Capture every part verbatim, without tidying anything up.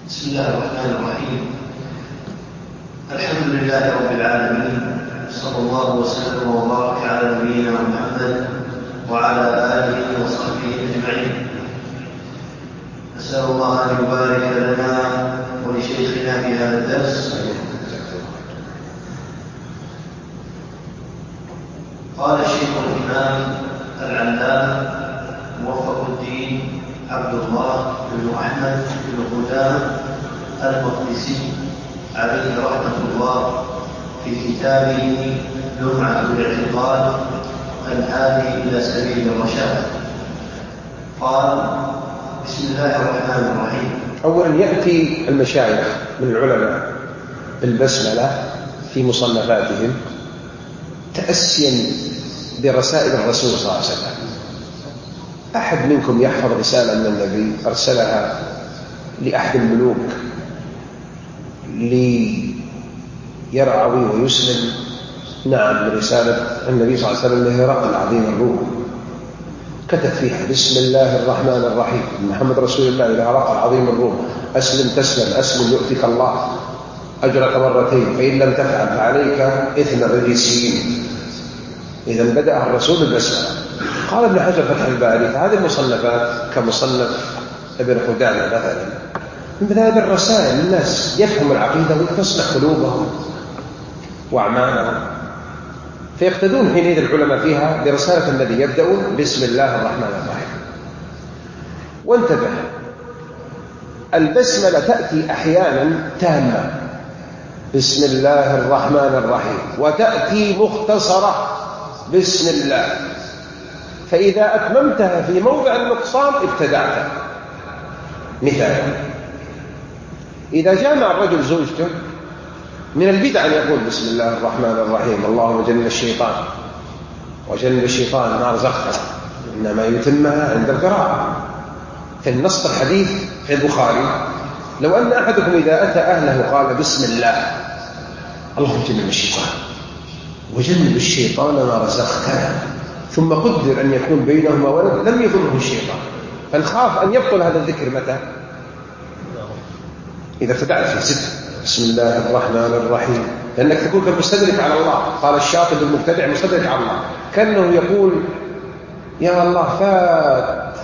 بسم الله الرحمن الرحيم. الحمد لله رب العالمين، صلى الله وسلم وبارك على نبينا محمد وعلى آله وصحبه أجمعين. أسأل الله أن يبارك لنا ولشيخنا في هذا الدرس. قال الشيخ الإمام العلامة موفق الدين عبد الله بن أحمد بن قدامة المقدسي عليه رحمة الله في كتابه لمعة الاعتقاد الهادي إلى سبيل الرشاد، قال: بسم الله الرحمن الرحيم. أولا يأتي المشايخ من العلماء بالبسملة في مصنفاتهم تأسيا برسائل الرسول صلى الله عليه وسلم. أحد منكم يحفظ رسالة من النبي أرسلها لأحد الملوك ليرعوي ويسلم؟ نعم، رسالة النبي صلى الله عليه وسلم لهرقل عظيم الروم، كتب فيها: بسم الله الرحمن الرحيم، محمد رسول الله إلى هرقل عظيم الروم، أسلم تسلم، أسلم يؤتك الله أجرك مرتين، فإن لم تفعل فعليك إثم الرجسين. إذا بدأ الرسول بالبسملة. قال ابن حجر فتح الباري: هذه المصنفات كمصنف ابن قدامة مثلا من باب الرسائل، الناس يفهم العقيدة وتصلح قلوبهم وأعمالهم، فيقتدون حينئذ العلماء فيها برسالة النبي يبدأون بسم الله الرحمن الرحيم. وانتبه، البسملة تأتي أحيانا تامة بسم الله الرحمن الرحيم، وتأتي مختصرة بسم الله، فإذا أتممتها في موضع النقصان ابتدعت. مثال: إذا جامع الرجل زوجته من البدع أن يقول بسم الله الرحمن الرحيم اللهم جنب الشيطان وجنب الشيطان ما رزقتنا، إنما يتمها عند القراءة. في النص الحديث في البخاري: لو أن أحدكم إذا أتى أهله قال بسم الله اللهم جنب الشيطان وجنب الشيطان ما رزقتنا، ثم قدر أن يكون بينهما ولد، لم يضره الشيطان. فنخاف أن يبطل هذا الذكر متى؟ إذا ابتدأت في ست بسم الله الرحمن الرحيم، لأنك تكون كمستدرك على الله. قال الشاطب المبتدع مستدرك على الله، كأنه يقول: يا الله فات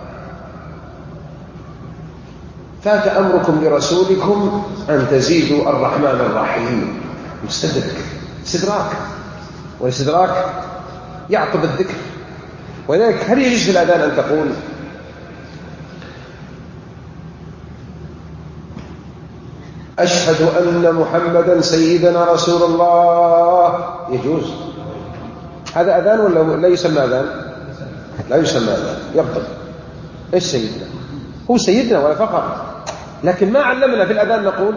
فات أمركم لرسولكم أن تزيدوا الرحمن الرحيم. مستدرك، استدراك، والاستدراك يعقب الذكر. ولذلك هل يجوز في الأذان أن تقول أشهد أن محمدا سيدنا رسول الله؟ يجوز. هذا أذان ولا لا يسمى أذان؟ لا يسمى أذان، يبطل. إيش سيدنا؟ هو سيدنا ولا فقط، لكن ما علمنا في الأذان نقول.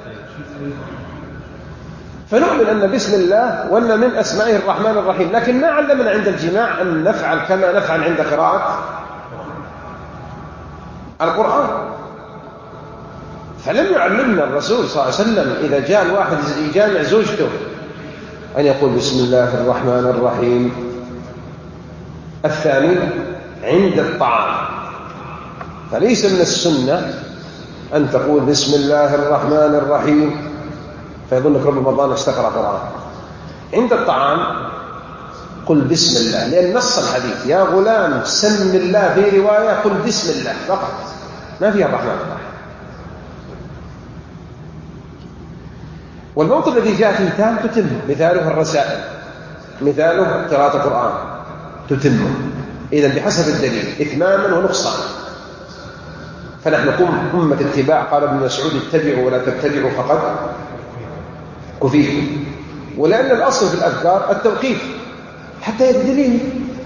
فنؤمن أن بسم الله وأن من أسمائه الرحمن الرحيم، لكن ما علمنا عند الجماع أن نفعل كما نفعل عند قراءة القرآن. فلم يعلمنا الرسول صلى الله عليه وسلم إذا جاء الواحد يجامع زوجته أن يقول بسم الله الرحمن الرحيم. الثاني عند الطعام، فليس من السنة أن تقول بسم الله الرحمن الرحيم فيظنك رب رمضان استقرأ قرآن. عند الطعام قل بسم الله، لأن نص الحديث يا غلام سم الله، في رواية قل بسم الله فقط، ما فيها الرحمن الرحيم. والموطن الذي جاء فيه تام تتم، مثاله الرسائل، مثاله قراءة القرآن تتمه. إذن بحسب الدليل إتماما ونقصانا. فنحن نقوم أمة اتباع. قال ابن مسعود: اتبعوا ولا تبتدعوا فقد كفيكم. ولأن الأصل في الأذكار التوقيف حتى يدلين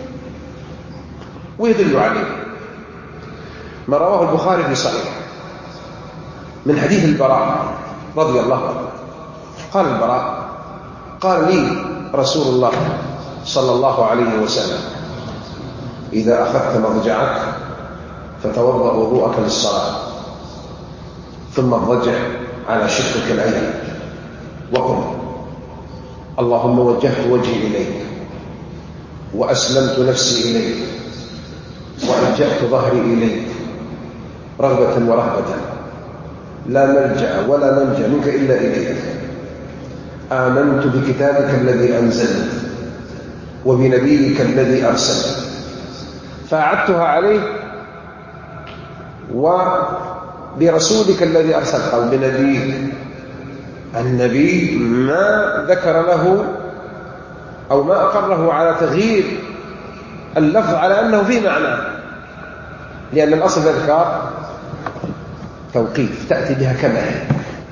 ويدل عليه. ما رواه البخاري في صحيح من حديث البراء رضي الله عنه، قال البراء: قال لي رسول الله صلى الله عليه وسلم: إذا أخذت مضجعك فتوضأ وضوءك للصلاة، ثم اضطجع على شقك الأيمن وقل: اللهم وجهت وجهي إليك وأسلمت نفسي إليك وألجأت ظهري إليك رغبة ورهبة، لا ملجأ ولا منجأ منك إلا إليك. آمنت بكتابك الذي أنزلت وبنبيك الذي أرسلت، فأعدتها عليه وبرسولك الذي أرسلت أو بنبيك. النبي ما ذكر له أو ما أقره على تغيير اللفظ على أنه في معناه، لأن الأصل الإذكار توقيف تأتي بها كما هي.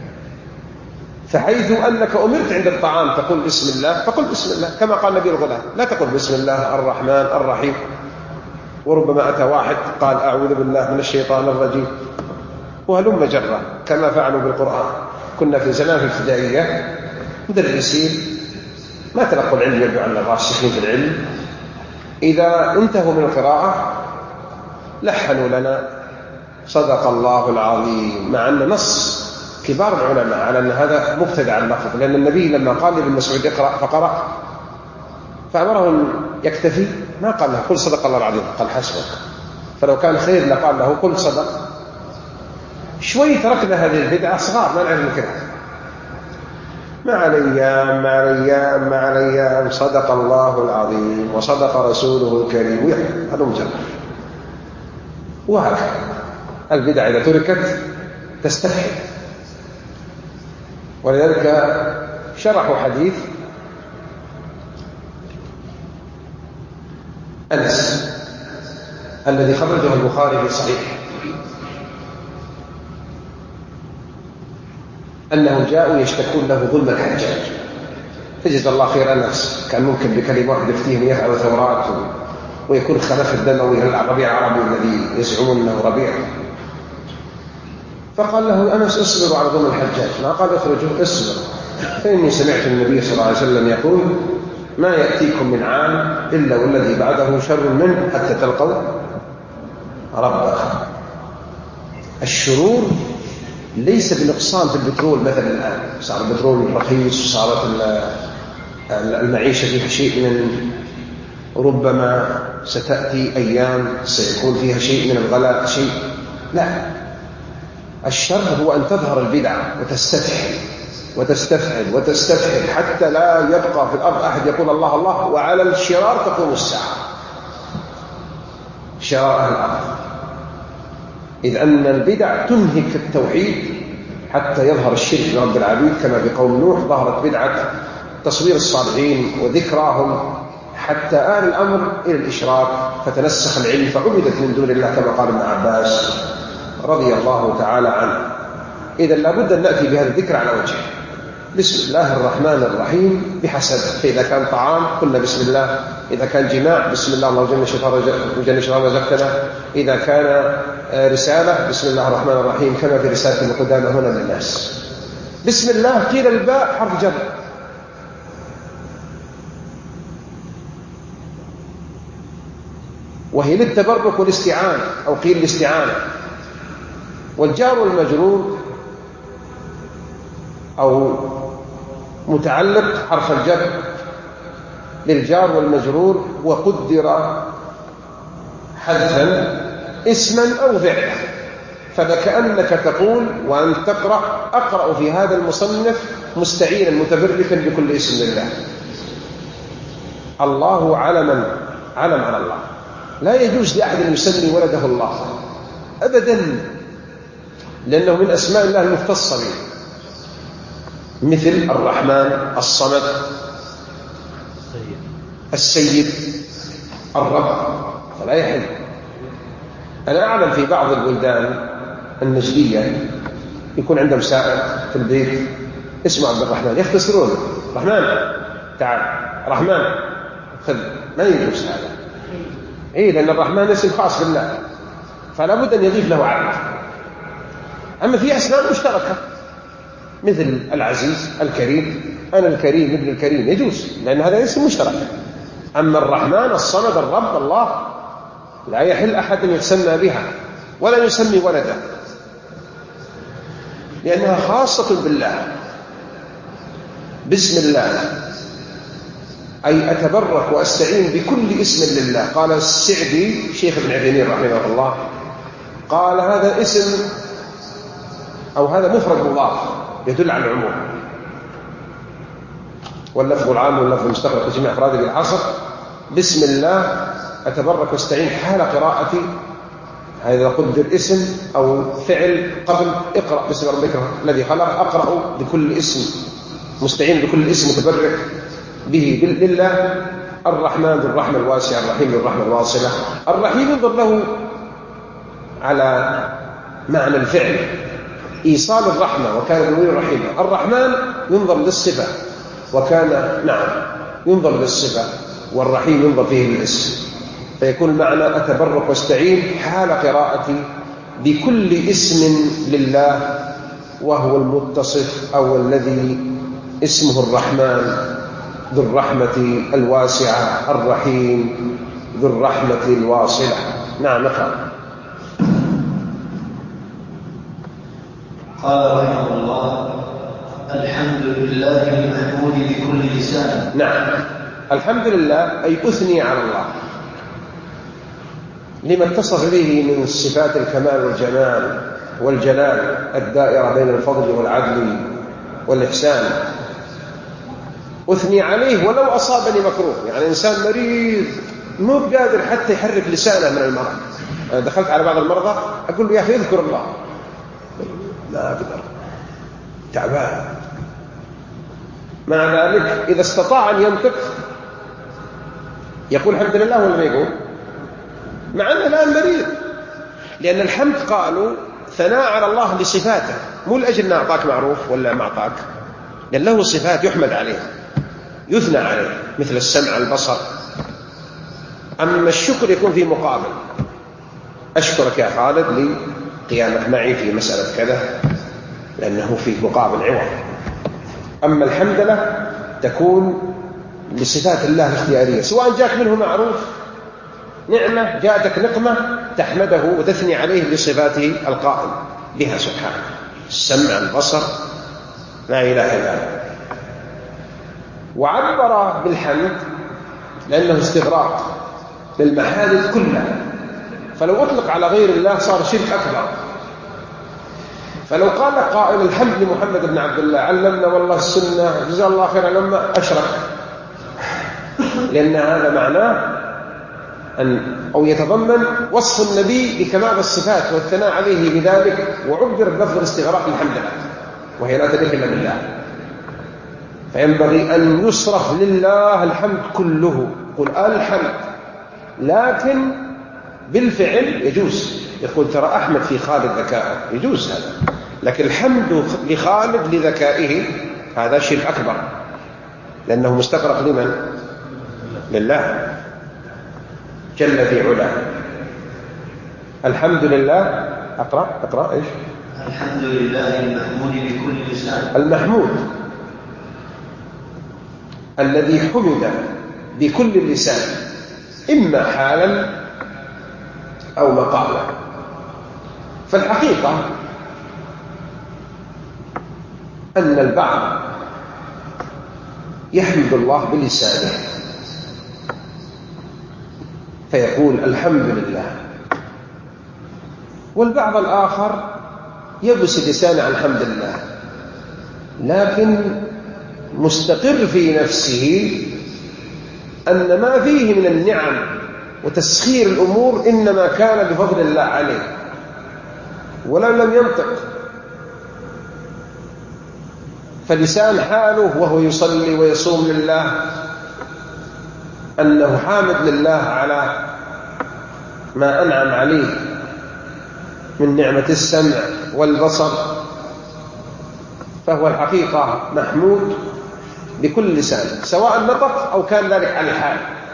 فحيث أنك أمرت عند الطعام تقول بسم الله فقل بسم الله، كما قال نبي الغلام لا تقل بسم الله الرحمن الرحيم. وربما أتى واحد قال أعوذ بالله من الشيطان الرجيم وهلم جرة كما فعلوا بالقرآن. كنا في زمان في الابتدائية مدرسين ما تلقوا العلم يبدو عن الراسخين في العلم، إذا انتهوا من القراءة لحنوا لنا صدق الله العظيم، مع أن نص كبار العلماء على أن هذا مبتدع اللفظ، لأن النبي لما قال لابن مسعود اقرأ فقرأ فأمره أن يكتفي، ما قال له قل صدق الله العظيم، قال حسبك. فلو كان خير لقال له قل صدق. شوي تركنا هذه البدعة صغار ما نعرف الكلام، مع الأيام مع الأيام مع الأيام صدق الله العظيم وصدق رسوله الكريم ويحب هذا مجرد. وهكذا البدع إذا تركت تستفحل. ولذلك شرحوا حديث أنس الذي خرجه البخاري في صحيح أنه جاءوا يشتكون له ظلم الحجاج، فجزا الله خير أنس كان ممكن بكلمة واحدة يفتيهم يفعل ثورات ويكون خلف الدموي الربيع العربي الذي يزعمون أنه ربيع. فقال له أنس اصبروا على ظلم الحجاج، ما قال اخرجوا اصبروا، فإني سمعت النبي صلى الله عليه وسلم يقول ما يأتيكم من عام إلا والذي بعده شر منه حتى تلقوا ربكم. الشرور ليس بنقصان في البترول مثلا الآن، صار البترول رخيص وصارت المعيشة فيها شيء من، ربما ستأتي أيام سيكون فيها شيء من الغلاء شيء، لا. الشر هو أن تظهر البدعة وتستفحل وتستفحل وتستفحل حتى لا يبقى في الأرض أحد يقول الله الله، وعلى الشرار تقوم الساعة، شرار أهل الأرض. إذ أن البدع تنهك التوحيد حتى يظهر الشرك برب العبيد، كما في قوم نوح ظهرت بدعة تصوير الصالحين وذكراهم حتى آل الأمر إلى الإشراك، فتنسخ العلم فعبدت من دون الله كما قال ابن عباس رضي الله تعالى عنه. إذا لابد أن نأتي بهذا الذكر على وجهه. بسم الله الرحمن الرحيم بحسب، فإذا كان طعام قلنا بسم الله، إذا كان جماع بسم الله اللهم جل الشيطان رزقتنا، إذا كان رسالة بسم الله الرحمن الرحيم كما في رسالة ابن قدامة هنا للناس. بسم الله قيل الباء حرف جر، وهي للتبرك والاستعانة أو قيل الاستعانة. والجار والمجرور أو متعلق حرف الجر للجار والمجرور، وقدر حذفا اسما أو فعلا، فكأنك تقول وأن تقرأ أقرأ في هذا المصنف مستعينا متبركا بكل اسم لله. الله علما علم على الله، لا يجوز لأحد أن يسمي ولده الله أبدا، لأنه من أسماء الله المختصة به، مثل الرحمن، الصمد، السيد، الرب، فلا يحل. أنا أعلم في بعض البلدان النجدية يكون عندهم سائق في البيت اسمه عبد الرحمن، يختصرون رحمن تعال رحمن خذ، ما يجوز هذا. إيه، لأن الرحمن اسم خاص بالله، فلا بد أن يضيف له عبد. أما في أسماء مشتركة مثل العزيز، الكريم، أنا الكريم ابن الكريم يجوز، لأن هذا اسم مشترك. أما الرحمن، الصمد، الرب، الله لا يحل أحد أن يتسمى بها ولا يسمي ولده، لأنها خاصة بالله. بسم الله أي أتبرك وأستعين بكل اسم لله. قال السعدي شيخ ابن عثيمين رحمه الله، قال هذا اسم أو هذا مفرد مضاف يدل على العموم، واللفظ العام واللفظ المستغرق لجميع أفراده بالعصر. بسم الله أتبرك واستعين حال قراءتي، هذا قدر اسم أو فعل قبل اقرأ باسم ربك الذي خلق، أقرأ بكل اسم، مستعين بكل اسم متبرك به لله. الرحمن ذو الرحمة الواسعة، الرحيم ذو الرحمة الواصلة. الرحيم ينظر له على معنى الفعل إيصال الرحمة، وكان بالمؤمنين رحيما. الرحمن ينظر للصفة، وكان نعم ينظر للصفة، والرحيم ينظر فيه للاسم، فيكون المعنى أتبرك واستعين حال قراءتي بكل اسم لله، وهو المتصف أو الذي اسمه الرحمن ذو الرحمة الواسعة، الرحيم ذو الرحمة الواصلة. نعم نقرأ. قال رحمه الله: الحمد لله المحمود بكل لسان. نعم، الحمد لله أي أثني على الله لما اتصف به من صفات الكمال والجمال والجلال الدائرة بين الفضل والعدل والإحسان. أثني عليه ولو أصابني مكروه، يعني إنسان مريض مو قادر حتى يحرك لسانه من المرض. أنا دخلت على بعض المرضى أقول له يا أخي اذكر الله، لا أقدر، تعبان. مع ذلك إذا استطاع أن ينطق يقول الحمد لله ولا ما يقول؟ مع أنه الآن مريض، لأن الحمد قالوا ثناء على الله لصفاته، مو لأجل أنه أعطاك معروف ولا ما أعطاك، لأن له صفات يحمد عليها يثنى عليه، مثل السمع البصر. أما الشكر يكون في مقابل، أشكرك يا خالد لقيامك معي في مسألة كذا، لأنه في مقابل عوض. أما الحمدلله تكون لصفات الله الاختيارية، سواء جاءك منه معروف نعمة، جاءتك نقمة، تحمده وتثني عليه لصفاته القائم بها سبحانه، السمع البصر لا إله إلا هو. وعبر بالحمد لأنه استغراق للمحادث كلها، فلو أطلق على غير الله صار شرك أكبر. فلو قال قائل الحمد لمحمد بن عبد الله علمنا والله السنة جزاه الله خيرا لما أشرك، لأن هذا معناه أن أو يتضمن وصف النبي بكمال الصفات والثناء عليه بذلك، وعبر بلفظ الاستغراق الحمد لله، وهي لا تليق إلا بالله. فينبغي أن يصرف لله الحمد كله، قل الحمد، لكن بالفعل يجوز. يقول ترى أحمد في خالد ذكاء، يجوز هذا، لكن الحمد لخالد لذكائه هذا شرك أكبر، لأنه مستغرق لمن؟ لله جل في علاه. الحمد لله. أقرأ أقرأ إيش؟ الحمد لله المحمود بكل لسان. المحمود الذي حمد بكل لسان، إما حالا أو مقالا. فالحقيقة أن البعض يحمد الله بلسانه فيقول الحمد لله، والبعض الآخر يبسط لسانه عن الحمد لله، لكن مستقر في نفسه أن ما فيه من النعم وتسخير الأمور إنما كان بفضل الله عليه، ولو لم ينطق. فلسان حاله وهو يصلي ويصوم لله أنه حامد لله على ما أنعم عليه من نعمة السمع والبصر، فهو الحقيقة محمود بكل لسان، سواء نطق أو كان ذلك على الحال.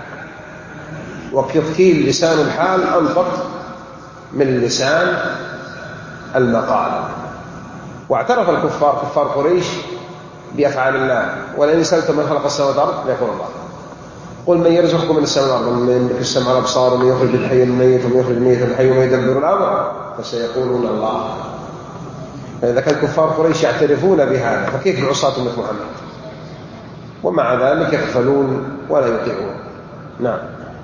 وقيل لسان الحال أنطق من لسان المقال. واعترف الكفار كفار قريش بأفعال الله، ولئن سألتم من خلق السماوات والأرض يقول الله. قل من يرزقكم من السماء والأرض، من يملك السمع والأبصار، ومن يخرج الحي من الميت، ومن يخرج الميت من الحي، ومن يدبر الأمر، فسيقولون الله. فإذا كان كفار قريش يعترفون بهذا، فكيف بعصاة أمة محمد؟ ومع ذلك يغفلون ولا يطيعون. نعم.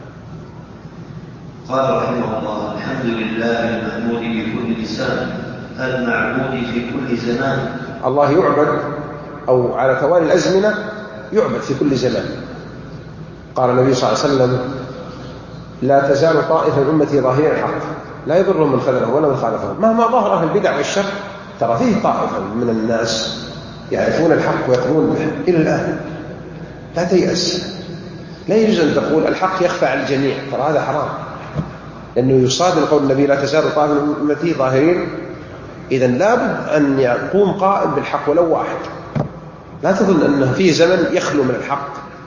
قال رحمه الله: الحمد لله المحمود بكل لسان المعبود في كل زمان. الله يعبد أو على توالي الأزمنة يعبد في كل زمان. قال النبي صلى الله عليه وسلم: لا تزال طائفة من أمتي ظاهرين الحق لا يضرهم من خذلهم ولا من خالفهم. مهما ظهر أهل البدع والشر ترى فيه طائفة من الناس يعرفون الحق ويقومون به إلى الآن. لا تيأس. لا يجوز أن تقول الحق يخفى على الجميع، ترى هذا حرام، لأنه يصادم قول النبي: لا تزال طائفة من أمتي ظاهرين. إذن لابد أن يقوم قائم بالحق ولو واحد. لا تظن أنه فيه زمن يخلو من الحق.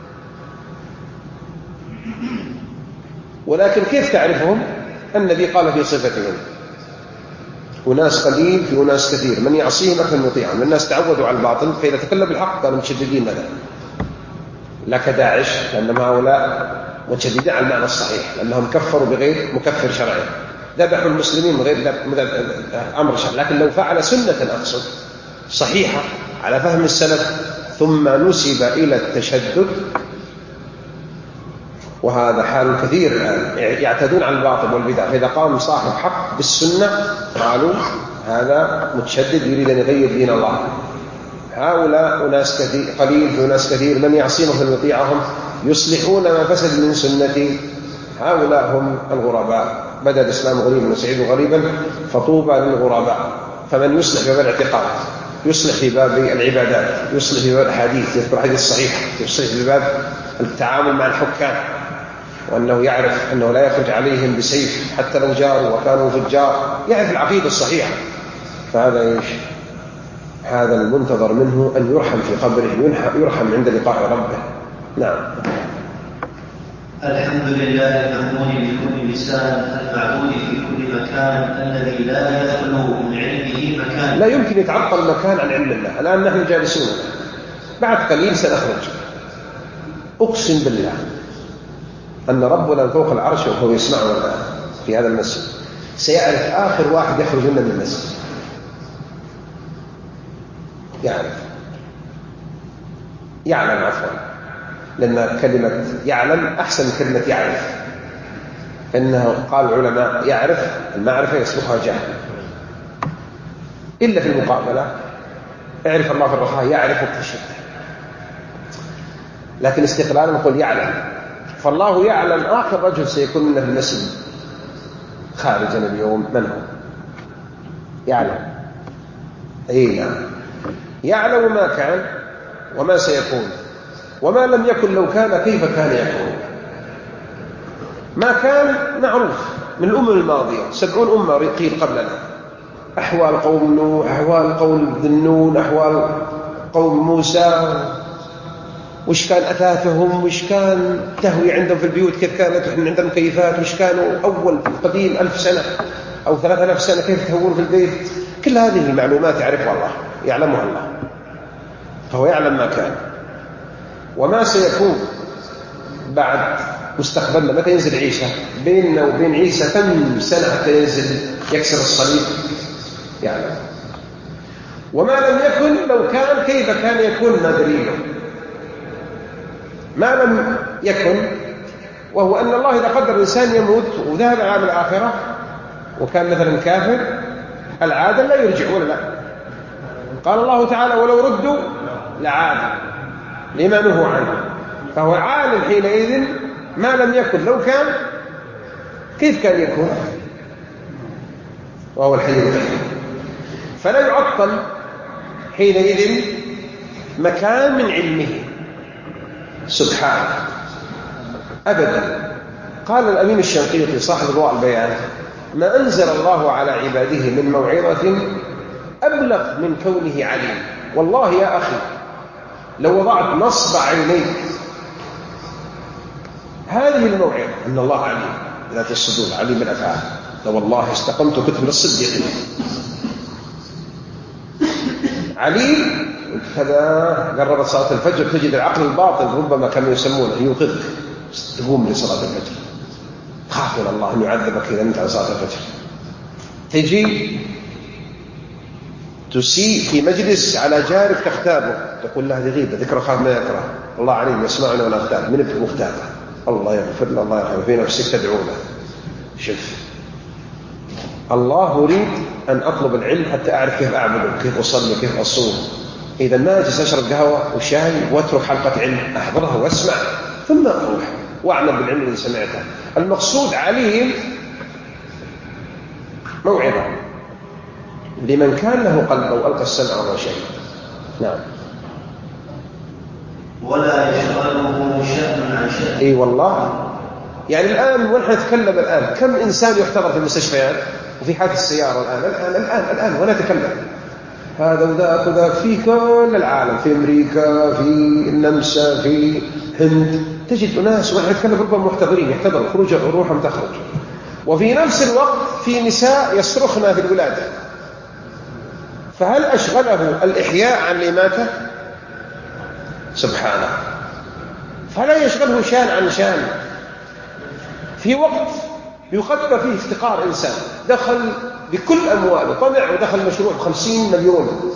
ولكن كيف تعرفهم؟ النبي قال في صفتهم: وناس قليل في وناس كثير، من يعصيهم أكثر من يطيعهم. الناس تعودوا على الباطل، فإذا تكلم بالحق كانوا متشددين مثلا، لا كداعش، لأنهم هؤلاء متشددين على المعنى الصحيح، لأنهم كفروا بغير مكفر شرعي، ذبحوا المسلمين بغير أمر شرعي. لكن لو فعل سنة أقصد صحيحة على فهم السلف ثم نسب إلى التشدد، وهذا حال كثير الآن، يعتدون على الباطل والبدع. فإذا قام صاحب حق بالسنة قالوا هذا متشدد يريد أن يغير دين الله. هؤلاء أناس كثير قليل في ناس كثير، من يعصيهم فليطيعهم، يصلحون ما فسد من سنتي. هؤلاء هم الغرباء. بدأ الإسلام غريبا وسعيد غريبا فطوبى للغرباء. فمن يصلح في باب الاعتقاد، يصلح في باب العبادات، يصلح في باب الحديث، يذكر حديث صحيح، يصلح في باب التعامل مع الحكام، وأنه يعرف أنه لا يخرج عليهم بسيف حتى لو جاروا وكانوا فجار، يعرف العقيدة الصحيحة. فهذا إيش؟ هذا المنتظر منه أن يرحم في قبره، يرحم عند لقاء ربه. نعم. الحمد لله المأمون بكل لسان، المعبود في كل مكان، الذي لا يخلو من علمه مكان. لا يمكن يتعطل مكان عن علم الله. الآن نحن جالسون، بعد قليل سنخرج. أقسم بالله أن ربنا فوق العرش وهو يسمعنا الآن في هذا المسجد سيعرف آخر واحد يخرج لنا من المسجد، يعرف يعلم عفوا، لأن كلمة يعلم أحسن من كلمة يعرف. إنه قال العلماء يعرف المعرفة يسبقها جهل، إلا في المقابلة. اعرف الله في الرخاء يعرفك في الشدة، لكن استقلالا نقول يعلم. فالله يعلم آخر رجل سيكون منه في المسجد خارجا اليوم من هو، يعلم. أي نعم، يعلم ما كان وما سيكون وما لم يكن لو كان كيف كان يكون. ما كان معروف من الأمم الماضية، سبعون أمة قيل قبلنا، أحوال قوم نوح، أحوال قوم ذنون، أحوال قوم موسى، وش كان أثاثهم، وش كان تهوي عندهم في البيوت، كيف كانت عندهم كيفات، وش كانوا أول في القديم ألف سنة أو ثلاثة آلاف سنة كيف تهون في البيت. كل هذه المعلومات يعرفها الله، يعلمها الله، فهو يعلم ما كان وما سيكون بعد مستقبلنا. متى ينزل عيسى؟ بيننا وبين عيسى كم سنة حتى ينزل يكسر الصليب؟ يعلم. وما لم يكن لو كان كيف كان يكون، ما دليله؟ ما لم يكن، وهو أن الله إذا قدر الإنسان يموت وذهب عام الآخرة وكان مثلا كافر، العادة لا يرجع ولا لا. قال الله تعالى: ولو ردوا لعاد لما نهوا عنه. فهو عالم حينئذ ما لم يكن لو كان كيف كان يكون، وهو الحي القيوم. فلا يعطل حينئذ مكان من علمه سبحانه أبدا. قال الأمين الشنقيطي صاحب ضوء البيان: ما أنزل الله على عباده من موعظة أبلغ من كونه عليم. والله يا أخي لو وضعت نصب عينيك هذه الموعظة أن الله عليم ذات الصدور، عليم بالأفعال، لو والله استقمت كنت من الصديقين. عليم كذا. قربت صلاة الفجر تجد العقل الباطن ربما كانوا يسمونه يوقظك تقوم لصلاة الفجر، خاف من الله أن يعذبك إذا أنت على صلاة الفجر. تجي تسيء في مجلس على جارك تختابه، تقول له هذه غيبة، ذكر خاف ما يكره، الله عليم يسمعنا ولا اغتاب، من ابن مغتابة، الله يغفر له، الله يرحمه، في نفسك تدعونه. شوف الله يريد أن أطلب العلم حتى أعرف كيف أعبد كيف أصلي كيف أصوم. إذا ما أجلس أشرب قهوة وشاي وأترك حلقة علم أحضرها وأسمع ثم أروح وأعمل بالعلم الذي سمعته. المقصود عليم موعظة لمن كان له قلب أو ألقى السمع وهو شيء. نعم. ولا يشغله شأن عن شأن. اي والله. يعني الآن ونحن نتكلم الآن كم إنسان يحتضر في المستشفيات وفي حادث السيارة الآن الآن الآن الآن ولا نتكلم هذا وذاك وذاك في كل العالم، في أمريكا، في النمسا، في هند، تجد أناس ونحن نتكلم ربما محتضرين يحتضروا خروج روحهم تخرج، وفي نفس الوقت في نساء يصرخن في الولادة. فهل أشغله الإحياء عن الإماتة؟ سبحانه. فلا يشغله شان عن شان. في وقت يقدر فيه افتقار إنسان دخل بكل أمواله طمع ودخل مشروع بخمسين مليون،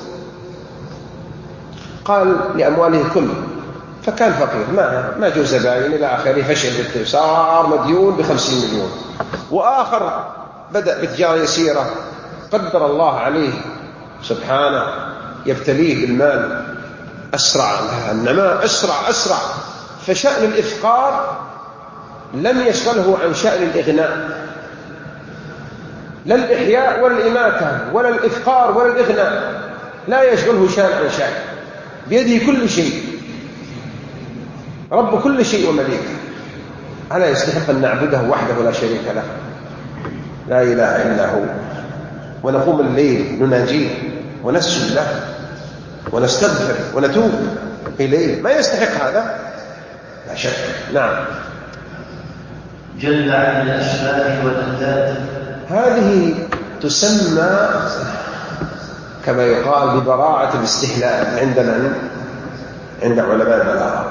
قال لأمواله كل، فكان فقير ما ما جو زباين إلى آخره، فشل صار مديون بخمسين مليون. وآخر بدأ بتجارة يسيرة قدر الله عليه سبحانه يبتليه بالمال أسرع النماء أسرع أسرع، فشأن الإفقار لم يشغله عن شأن الإغناء. لا الإحياء ولا الإماتة ولا الإفقار ولا الإغناء لا يشغله شأن عن شأن، بيده كل شيء، رب كل شيء ومليكه. ألا يستحق أن نعبده وحده لا شريك له، لا إله إلا هو، ونقوم الليل نناجيه ونسجد له ونستغفر ونتوب إليه؟ ما يستحق هذا لا شك. نعم. جل عن الأشباه والأنداد. هذه تسمى كما يقال ببراعة الاستهلال عند من؟ عند علماء البلاغة.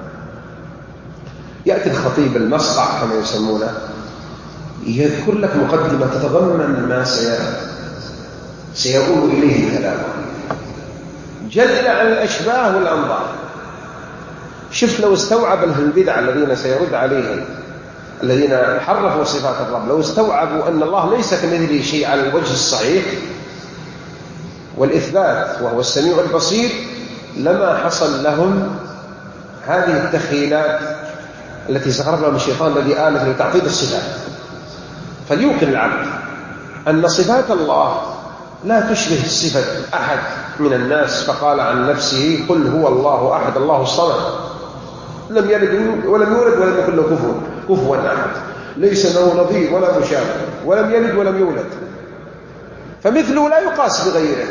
يأتي الخطيب المصقع كما يسمونه يذكر لك مقدمة تتضمن ما سيقول إليه كلامه. جل عن الأشباه والأنظار. شوف لو استوعب أهل البدع الذين سيرد عليهم الذين حرفوا صفات الرب، لو استوعبوا أن الله ليس كمثله شيء على الوجه الصحيح والإثبات وهو السميع البصير، لما حصل لهم هذه التخيلات التي سخر لهم الشيطان الذي آلت لتعطيل الصفات. فليوقن العبد أن صفات الله لا تشبه صفة أحد من الناس، فقال عن نفسه قل هو الله أحد الله الصمد لم يلد ولم يولد ولم يكن له كفوا كفوا أحد ليس له نظير ولا مشابه ولم يلد ولم يولد، فمثله لا يقاس بغيره.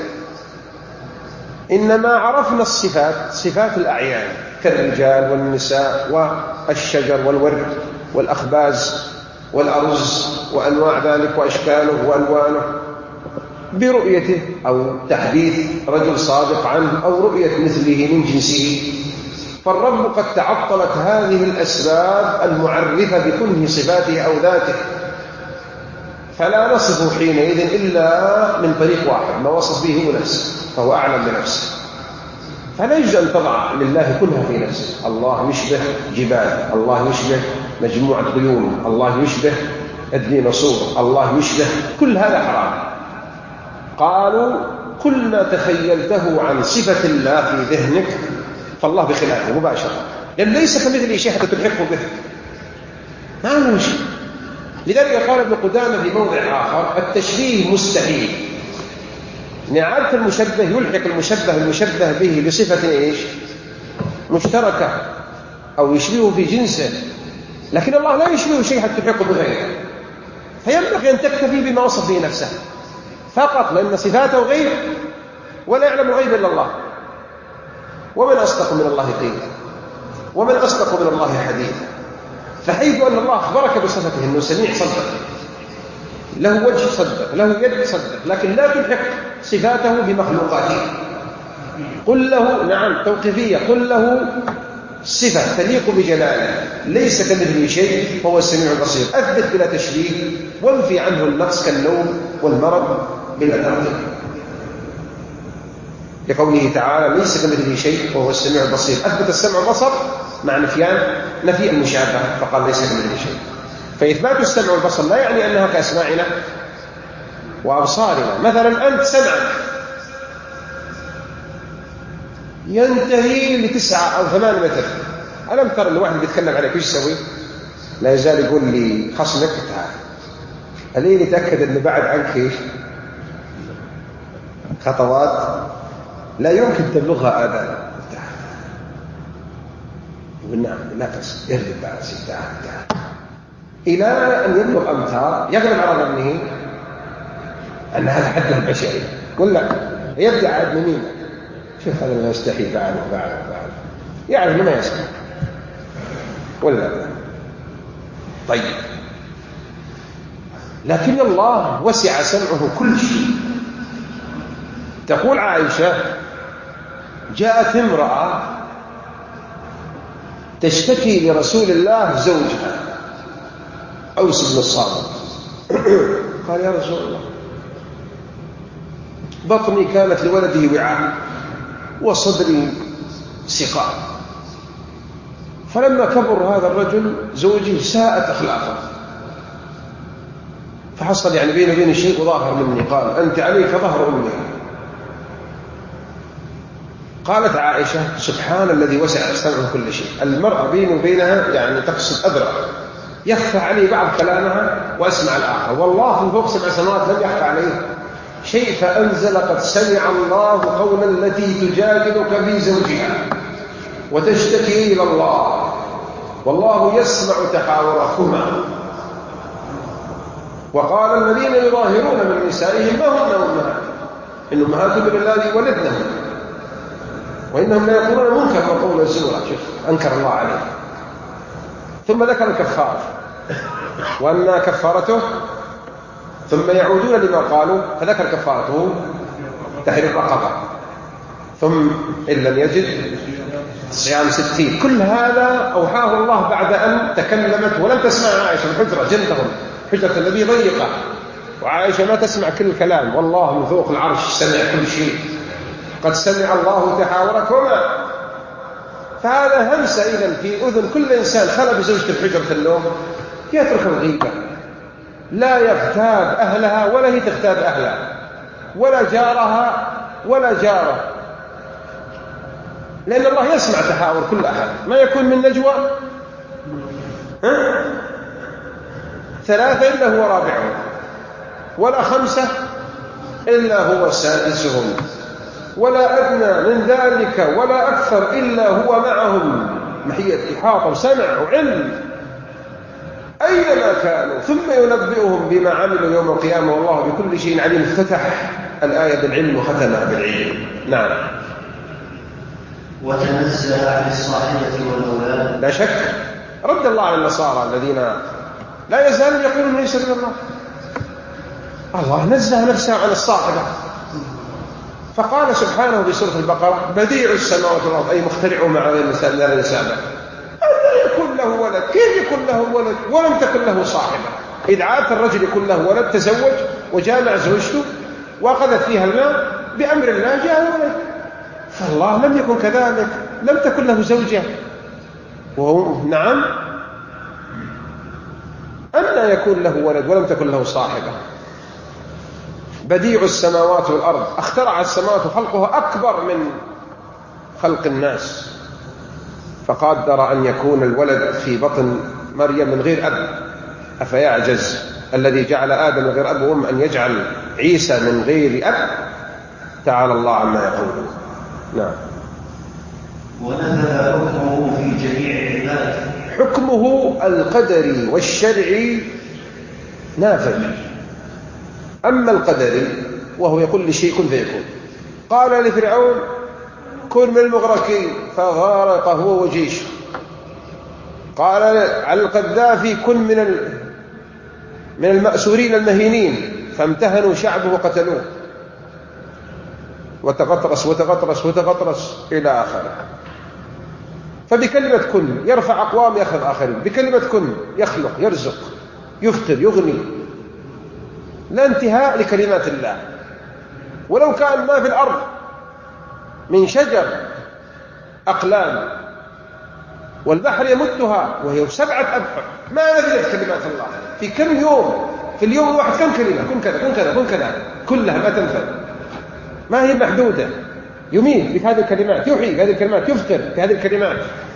إنما عرفنا الصفات صفات الأعيان كالرجال والنساء والشجر والورد والأخباز والأرز وأنواع ذلك وأشكاله وألوانه برؤيته أو تحديث رجل صادق عنه أو رؤية مثله من جنسه. فالرب قد تعطلت هذه الأسباب المعرفة بكنه صفاته أو ذاته، فلا نصف حينئذ إلا من طريق واحد ما وصف به هو نفسه، فهو أعلم بنفسه. فلا يجوز أن تضع لله كلها في نفسه. الله يشبه جبال، الله يشبه مجموعة غيوم، الله يشبه الديناصور، الله يشبه، كل هذا حرام. قالوا كل ما تخيلته عن صفة الله في ذهنك فالله بخلافه مباشرة، لأن ليس كمثله شيء حتى تلحقه به، ما له شيء. لذلك قال ابن قدامة في موضع آخر التشبيه مستحيل. نعادة المشبه يلحق المشبه المشبه به بصفة إيش؟ مشتركة أو يشبهه في جنسه، لكن الله لا يشبهه شيء حتى تلحقه بغيره، فينبغي أن تكتفي بما وصف به نفسه فقط، لأن صفاته غيب ولا يعلم الغيب إلا الله. ومن أصدق من الله قيلا ومن أصدق من الله حديثا. فحيث أن الله أخبرك بصفته أنه سميع صدق، له وجه صدق، له يد صدق، لكن لا تلحق صفاته بمخلوقاته. قل له نعم توقيفية، قل له صفة تليق بجلاله ليس كمثله شيء وهو السميع البصير، أثبت بلا تشبيه وانفي عنه النقص كالنوم والمرض بلا تعطيل، لقوله تعالى ليس كمثله شيء وهو السميع البصير، أثبت السمع والبصر مع نفيان نفي المشابهة فقال ليس كمثله شيء. فإثبات السمع والبصر لا يعني أنها كأسماعنا وأبصارنا. مثلا أنت سمعك ينتهي لتسعة أو ثمان متر، ألم ترى الواحد بيتكلم عليك وش يسوي؟ لا يزال يقول لي خصمك تعال، ألين يتأكد أنه بعد عنك إيش؟ خطوات لا يمكن تبلغها آذان. يقول نعم لا تس ارد بعد تعال تعال إلى أن يبلغ أمتار، يغلب على ظنه أن هذا حد البشري، ولا يبدأ عاد منين؟ شوف هذا ما يستحي بعد وبعد وبعد، يعرف ما يسمع ولا. طيب، لكن الله وسع سمعه كل شيء. تقول عائشة: جاءت امرأة تشتكي لرسول الله زوجها أوس بن الصامت. قال: يا رسول الله، بطني كانت لولده وعاء وصدري سقاء، فلما كبر هذا الرجل زوجي ساءت أخلاقه، فحصل يعني بيني وبين شيء وظاهر مني. قال: أنت عليك ظهر أمي. قالت عائشة: سبحان الذي وسع سمعه كل شيء. المرأة بيني وبينها يعني تقصد أدرى، يخفى علي بعض كلامها وأسمع الآخر، والله من فوق سبع سماوات لم يخفى عليه شيء، فأنزل: قد سمع الله قول التي تجادلك في زوجها وتشتكي إلى الله والله يسمع تحاوركما. وقال: الذين يظاهرون من نسائهم ما هن أمهاتهم إن أمهاتهم إلا الذي ولدنهم وإنهم لا يقولون منكر وقولا زورا. شوف، أنكر الله عليه. ثم ذكر الكفارة وأن كفارته، ثم يعودون لما قالوا فذكر كفارته تحرير رقبة، ثم إن لم يجد صيام ستين. كل هذا أوحاه الله بعد أن تكلمت ولم تسمع عائشة الحجرة، جنتهم حجرة النبي ضيقة، وعائشة ما تسمع كل الكلام، والله من فوق العرش سمع كل شيء. قد سمع الله تحاوركما. فهذا همس إذن في أذن كل إنسان خلى بزوجته الحجرة النوم يترك الغيبة، لا يغتاب أهلها ولا هي تغتاب أهلها، ولا جارها ولا جاره، لأن الله يسمع تحاور كل أحد. ما يكون من نجوى ها؟ ثلاثة إلا هو رابعهم، ولا خمسة إلا هو سادسهم، ولا أدنى من ذلك ولا أكثر إلا هو معهم محية إحاطة وسمع وعلم أينما كانوا، ثم ينبئهم بما عملوا يوم القيامة والله بكل شيء عليم. افتتح الآية بالعلم وختمها بالعلم. نعم. وتنزه عن الصاحبة والأولاد. لا شك رد الله على النصارى الذين لا يزالون يقولون ليس من الله. الله نزه نفسه عن الصاحبة، فقال سبحانه في سورة البقرة: بديع السماوات والأرض، أي مخترع مع الإنسان. أن يكون له ولد، كيف يكون له ولد ولم تكن له صاحبة؟ إذ عاد الرجل يكون له ولد، تزوج وجامع زوجته وأخذت فيها الماء بأمر الله جاء ولد. فالله لم يكن كذلك، لم تكن له زوجة وهو نعم أن يكون له ولد ولم تكن له صاحبة. بديع السماوات والأرض، اخترع السماوات وخلقها أكبر من خلق الناس، فقدر أن يكون الولد في بطن مريم من غير أب. أفيعجز الذي جعل آدم من غير أب وأم أن يجعل عيسى من غير أب؟ تعالى الله عما يقولون. نعم. ونفذ حكمه في جميع عباده. حكمه القدري والشرعي نافذ. أما القدري وهو يقول لشيء كن فيكون. قال لفرعون: كن من المغرقين، فغرق هو وجيشه. قال على القذافي: كن من من المأسورين المهينين، فامتهنوا شعبه وقتلوه. وتغطرس وتغطرس وتغطرس إلى آخره. فبكلمة كن يرفع أقوام يأخذ آخرين، بكلمة كن يخلق يرزق يفقر يغني، لا انتهاء لكلمات الله. ولو كان ما في الأرض من شجر أقلام والبحر يمدها وهي سبعة أبحر ما نفذت كلمات الله في كم يوم في اليوم الواحد كم كلمة؟ كن كذا كن كذا كن كذا، كلها ما تنفذ، ما هي محدودة. يميت بهذه الكلمات، يحيي بهذه الكلمات، يفطر بهذه الكلمات.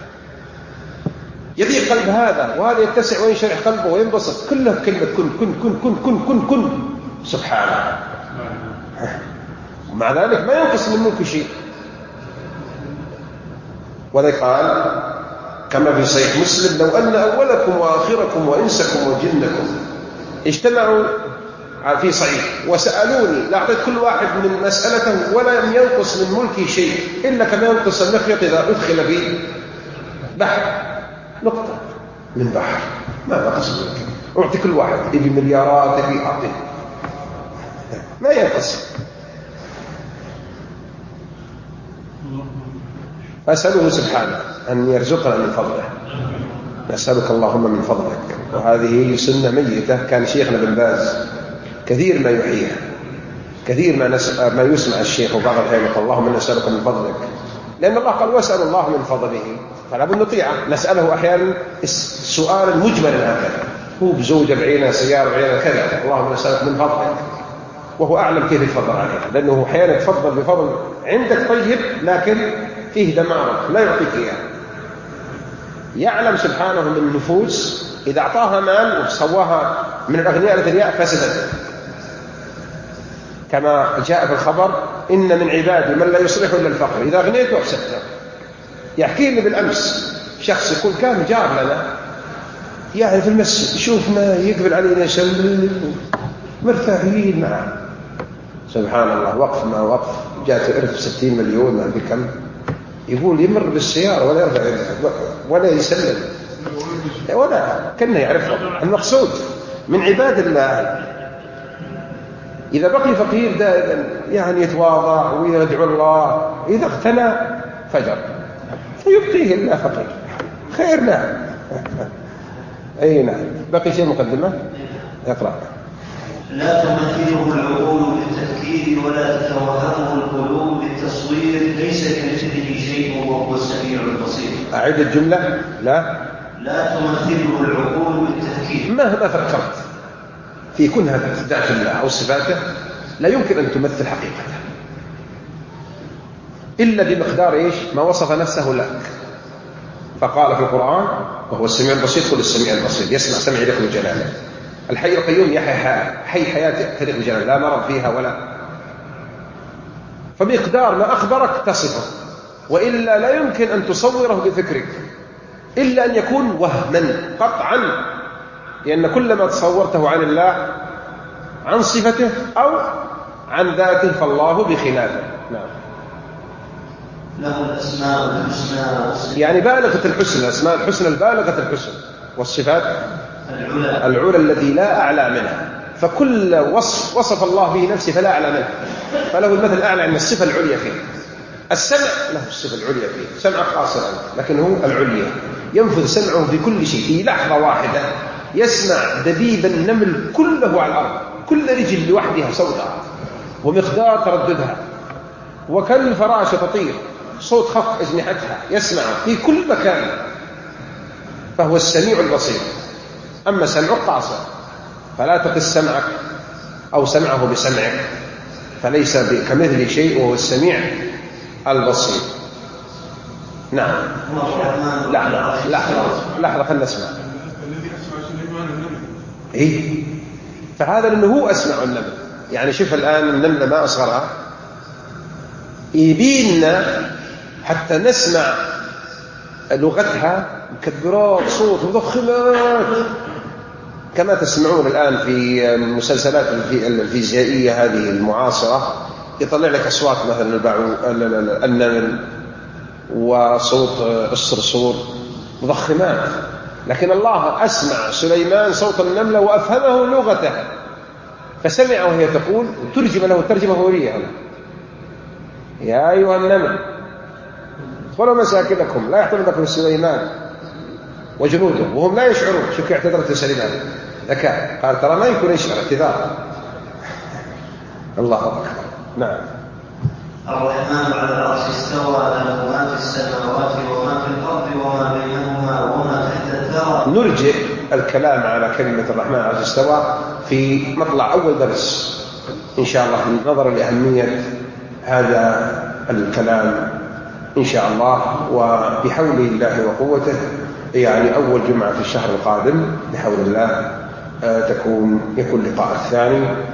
يضيق قلب هذا وهذا يتسع وينشرح قلبه وينبسط، كلها كلمة كن كن كن كن كن كن كن سبحانه. ومع ذلك ما ينقص من ملك شيء. وذلك قال كما في صحيح مسلم: لو أن أولكم وآخركم وإنسكم وجنكم اجتمعوا في صحيح وسألوني لأعطيت كل واحد من مسألته ولا ينقص من ملكي شيء إلا كما ينقص المخيط إذا أدخل في بحر، نقطة من بحر ما نقص ملكي. أعطي كل واحد يبي مليارات يبي أعطي، ما ينقص. أسأله سبحانه أن يرزقنا من فضله. نسألك اللهم من فضلك. وهذه سنة ميتة كان شيخنا بن باز كثير ما يحييها، كثير ما, نس... ما يسمع الشيخ وبعض الأحيان يقول اللهم نسألك من فضلك، لأن الله قال واسأل الله من فضله، فلا بد نطيعه. نسأله أحيانا السؤال المجمل هكذا، هو بزوجة بعينها سيارة بعينها كذا، اللهم نسألك من فضلك، وهو أعلم كيف يتفضل عليها، لأنه أحيانا يتفضل بفضل عندك طيب لكن فيه دمار لا يعطيك إياه. يعلم سبحانه من النفوس إذا أعطاها مال وسواها من الأغنياء الأثرياء فسدت، كما جاء في الخبر: إن من عبادي من لا يصلح إلا الفقر، إذا أغنيت وأفسدت. يحكي لي بالأمس شخص يقول كان جار لنا يعني في المسجد يشوفنا يقبل علينا يسلم مرتاحين معه، سبحان الله، وقف ما وقف جاءت إرث ستين مليون ما بكم، يقول يمر بالسيارة ولا يرفع ولا يسلم ولا كأنه يعرفه. المقصود من عباد الله إذا بقي فقير دائما يعني يتواضع ويدعو الله، إذا اغتنى فجر فيبقيه الله فقير، خير له. أي نعم. بقي شيء مقدمة اقرأ. لا تمثله العقول بالتفكير ولا تتوهمه القلوب بالتصوير، ليس كمثله شيء وهو السميع البصير. أعيد الجملة. لا لا تمثله العقول بالتفكير، مهما فكرت في كنها ذات الله أو صفاته لا يمكن أن تمثل حقيقته إلا بمقدار إيش ما وصف نفسه لك. فقال في القرآن وهو السميع البصير: قل السميع البصير يسمع سمع يليق بجلاله، الحي القيوم يحيى حي حياة تليق بجلاله لا مرض فيها ولا. فبإقدار ما أخبرك تصفه، وإلا لا يمكن أن تصوره بفكرك إلا أن يكون وهما قطعا، لأن كل ما تصورته عن الله عن صفته أو عن ذاته فالله بخلافه. نعم. له الأسماء الحسنى، يعني بالغة الحسن، الأسماء الحسنى البالغة الحسن، والصفات العلى العلى التي لا أعلى منها. فكل وصف وصف الله به نفسه فلا أعلى منها، فله المثل الأعلى أن الصفة العليا فيه. السمع له الصفة العليا فيه، سمع خاص عنه لكن هو العليا، ينفذ سمعه في كل شيء. في لحظة واحدة يسمع دبيب النمل كله على الأرض، كل رجل لوحدها صوتها ومقدار ترددها، وكل فراشة تطير صوت خف أجنحتها يسمع في كل مكان، فهو السميع البصير. أما سمعك قاصر فلا تقس سمعك أو سمعه بسمعك، فليس كمثل شيء وهو السميع البصير. نعم. لحظة لحظة لحظة خلنا نسمع. إيه؟ فهذا لأنه هو أسمع النمل. يعني شوف الآن النملة ما أصغرها، يبيننا حتى نسمع لغتها مكبرات صوت مضخمات كما تسمعون الآن في مسلسلات الفيزيائية هذه المعاصرة، يطلع لك أصوات مثلا النمل وصوت الصرصور مضخمات. لكن الله أسمع سليمان صوت النملة وأفهمه لغته فسمع وهي تقول، وترجم له ترجمة فورية: يا أيها النمل ادخلوا مساكنكم لا يحطمنكم سليمان وجنوده وهم لا يشعرون. شوف اعتذرت سليمان ذكاء، قال ترى ما يكون يشعر اعتذار. الله أكبر. نعم. الرحمن على العرش استوى، له ما في السماوات وما في الأرض وما بينهما وما تحت الثرى. نرجئ الكلام على كلمة الرحمن على العرش استوى في مطلع أول درس إن شاء الله، نظرا لأهمية هذا الكلام إن شاء الله، وبحول الله وقوته يعني أول جمعة في الشهر القادم بحول الله تكون يكون لقاء الثاني.